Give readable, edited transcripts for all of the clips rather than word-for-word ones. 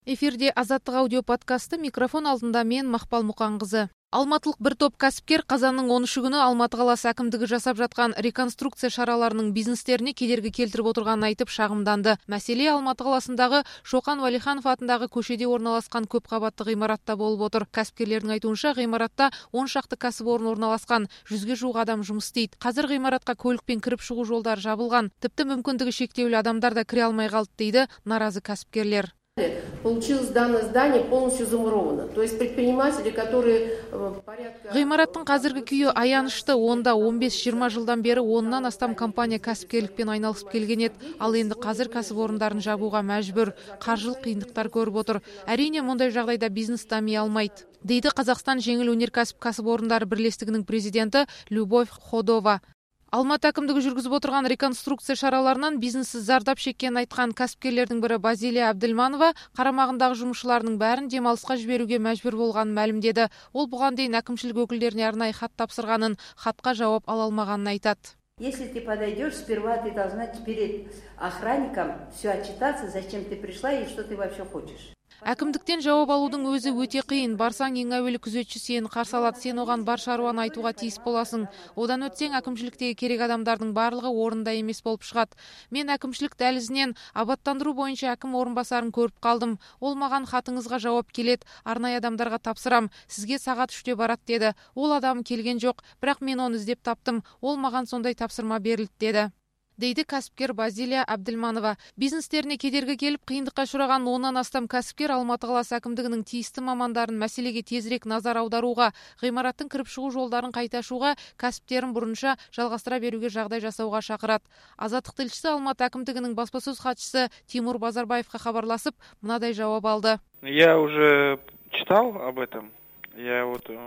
Эфирде Азаттық аудио подкасты, микрофон алдында мен Мақпал Мұқанқызы. Алматылық бір топ кәсіпкер қазанның 13 күні Алматы қаласы әкімдігі жасап жатқан реконструкция шараларының бизнестеріне кедергі келтіріп отырғанын айтып шағымданды. Мәселе Алматы қаласындағы Шоқан Уәлиханов атындағы көшеде орналасқан көпқабатты ғимаратта болып отыр. Кәсіпкерлердің айтуынша, ғимаратта 10 шақты кәсіпорын орналасқан, 100-ге жуық адам жұмыс істейді. Қазір ғимаратқа көлікпен кіріп шығу жолдары жабылған, тіпті мүмкіндігі шектеулі адамдар да кіре алмай қалды дейді наразы кәсіпкерлер. Получилось данное здание полностью замуровано. То есть предприниматели, которые Ғимараттың қазіргі күйі аянышты. Онда 15-20 жылдан бері 10-нан астам компания кәсіпкерлікпен айналысып келген еді. Ал енді қазір кәсіпорындарын жабуға мәжбүр, қаржылық қиындықтар көріп отыр. Әрине, мұндай жағдайда бизнес дами алмайды, дейді Қазақстан жеңіл өнеркәсіп кәсіпорындары бірлестігінің президенті Любовь Ходова. Алматы әкімдігі жүргізіп отырған реконструкция шараларынан бизнесі зардап шеккенін айтқан кәсіпкерлердің бірі Базилия Абдельманова қарамағындағы жұмысшыларының бәрін демалысқа жіберуге мәжбүр болғанын мәлімдеді. Ол бұған дейін әкімшілік өкілдеріне арнайы хат тапсырғанын, хатқа жауап ала алмағанын айтады. Если ты подойдешь, сперва ты должна перед охранником все отчитаться, зачем ты пришла и что ты вообще хочешь. Әкімдіктен жауап алудың өзі өте қиын. Барсаң, ең әуелі күзетші сені қарсы алады, сен оған бар шаруаны айтуға тиіс боласың. Одан өтсең, әкімшіліктегі керек адамдардың барлығы орында емес болып шығады. Мен әкімшілік дәлізінен абаттандыру бойынша әкім орынбасарын көріп қалдым. Ол маған хатыңызға жауап келеді, арнайы адамдарға тапсырам, сізге сағат 3-те барады деді. Ол адам келген жоқ, бірақ мен оны іздеп таптым. Ол маған сондай тапсырма берілді деді, дейді кәсіпкер Базилия Абдельманова. Бизнестеріне кедергі келіп, қиындыққа ұшыраған 10-нан астам кәсіпкер Алматы қаласы әкімдігінің тиісті мамандарын мәселеге тезірек назар аударуға, ғимараттың кіріп шығу жолдарын қайта ашуға, кәсіптерін бұрынша жалғастыра беруге жағдай жасауға шақырады. Азаттық тілшісі Алматы әкімдігінің баспасөз хатшысы Тимур Базарбаевқа хабарласып, мынадай жауап алды. Я уже читал об этом. Я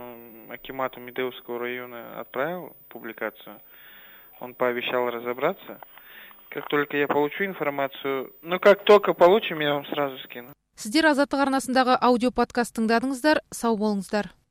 акимату Медеевского района отправил публикацию. Он пообещал разобраться. Как только я получу информацию, как только получим, я вам сразу скину. Сіздер Азаттық арнасындағы аудио подкаст тыңдадыңыздар, сау болыңыздар.